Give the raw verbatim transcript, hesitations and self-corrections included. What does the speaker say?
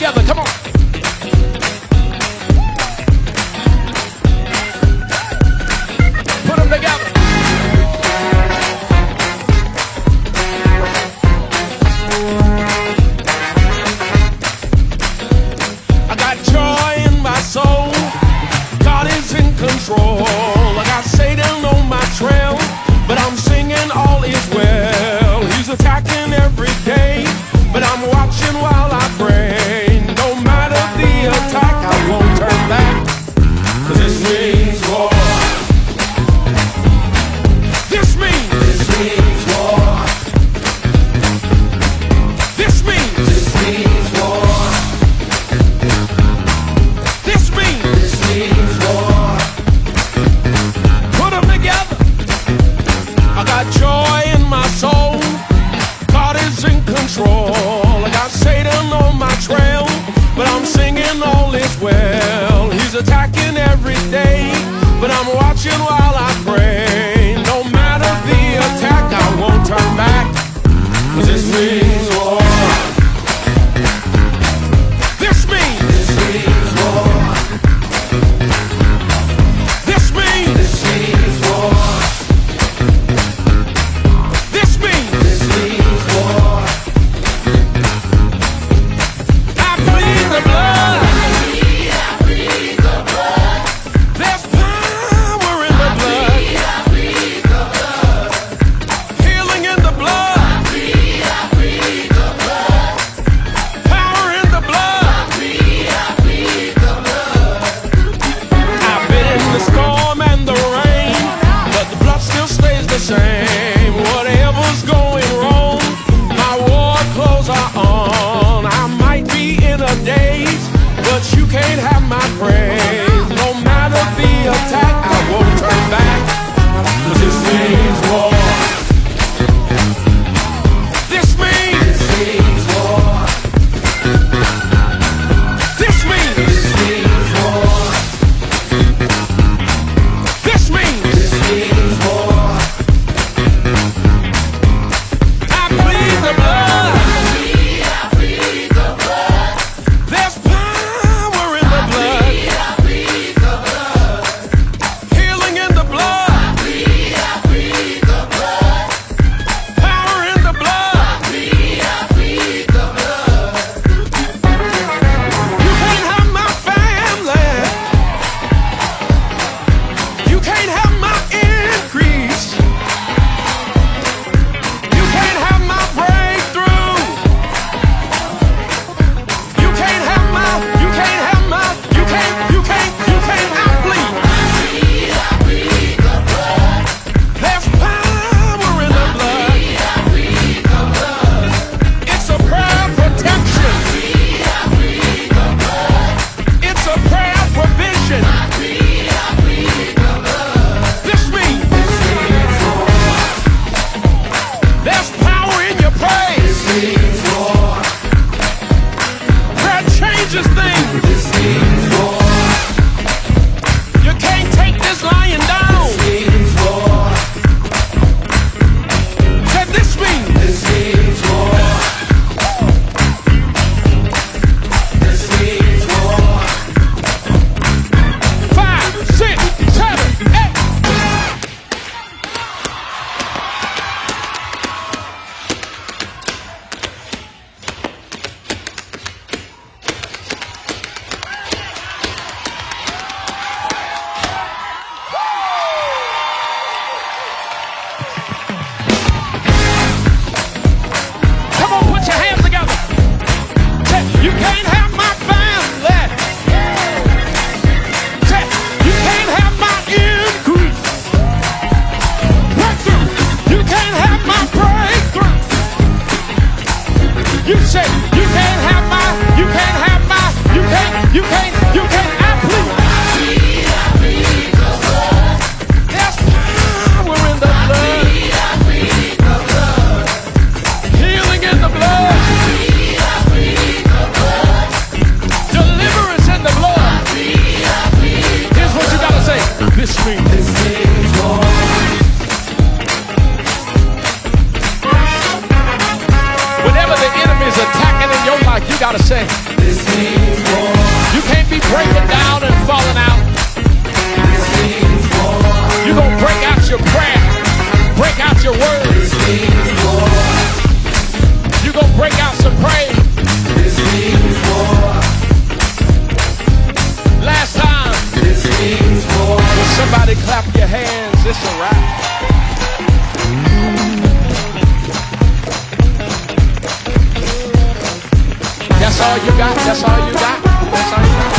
together. Come on. Put them together. I got joy in my soul. God is in control. I got Satan on my trail, but I'm singing all is well. He's attacking every day, but I'm watching while I pray. No matter the attack, I won't turn back, 'cause this means war. This means, this means war. This means, this means war. This means, this means war. Put them together. I got joy in my soul. God is in control. I got Satan on my trail, but I'm singing all is well. He's attacking every day, but I'm watching while I pray. No matter the attack, I won't turn back, 'cause this means war. This means, this means war. This means, this means war. This means, this means war. I plead the blood. I plead the blood. There's power in the blood. I plead the blood. Healing in the blood. I plead, I plead the blood. Power in the blood. I plead, I plead the blood. I've been in the storm and the rain, but the blood still stays the same. Whatever's going wrong, my war clothes are on. I might be in a daze, but you can't have my praise. No matter the attack, I won't turn back, 'cause this means war. This means, this means war. This means, this means war. This means, this means war. I plead the blood. I plead the blood. There's power in the blood. I plead the blood. Healing in the blood. I plead, I plead the blood. Power in the blood. I plead, I plead the blood. You can't have my family. You can't have my increase. You can't have my breakthrough. You can't have my, you can't have my, you can't, you can't, you can't, I plead. I plead the blood. There's power in the blood. I plead the blood. It's a prayer protection. I plead the blood. It's a prayer provision. I plead, I plead the blood. This means, this means war. There's power in your praise. This means war. Prayer changes things. This means war. You can't take this lying down. This means war. Said this means, this means war. This means war. Five, six, seven, eight. Come on, put your hands together. Say, you can't have my family. Say, you can't have my increase. Breakthrough. You can't have my breakthrough. You say, you can't have my, you can't have my, you can't, you can't, you can't, I plead. I plead the blood. There's power in the blood. I plead the blood. Healing in the blood. I plead the blood. say, this means more. You can't be breaking down and falling out. This means more. You're going to break out your prayer, break out your words. This means more. You're going to break out some praise. This means more. Last time. This means more. Will somebody clap your hands? It's a wrap. That's all you got? That's all you got? That's all you got?